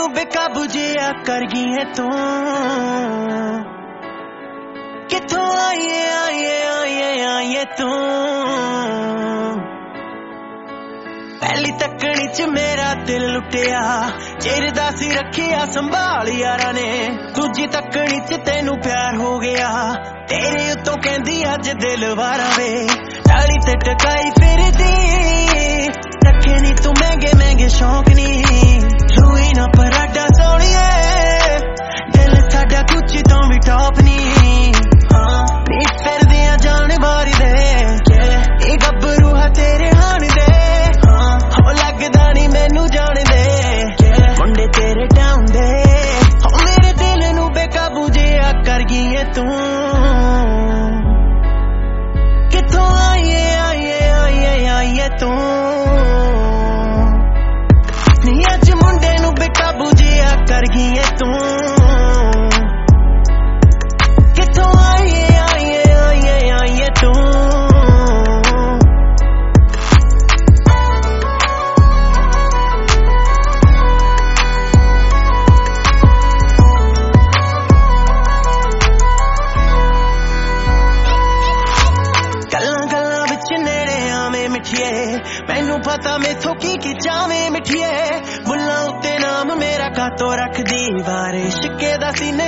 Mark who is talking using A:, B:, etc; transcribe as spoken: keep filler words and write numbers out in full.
A: बेकाबू जिया कर गई है तू, किथों आईए आईए आईए आईए तू। पहली तकनी च मेरा दिल लुटिया, चिरदा सी रखिया संभाल यारा ने। दूजी तकनी च तेनू प्यार हो गया, तेरे उतों कहंदी अज दिल वारा वे। डाली ते टकाई फिरदी, रखे नी तू महंगे महंगे शौक नी। रूई ना पराडा सोनिए, दिल साडा कुछ तो भी टॉप नी। हाँ नी फिरदियां जान बारी दे, ये गब्बरू है तेरे हान दे। हाँ हो लगदा नी मैनू जान दे, मुंडे तेरे डाउन दे। हो मेरे दिल नू बेकाबू जिया कर गई है तू, किथों आईए आईए आईए आईए तू। नी अज मुंडे नू बेकाबू जिया कर गई है तू, किथों आईए आईए आईए आईए तू। मैनू पता मैथों की की चावे मिठिए, बुल्लां उत्ते नाम मेरा कातों रख दी। बारिश के दा सीने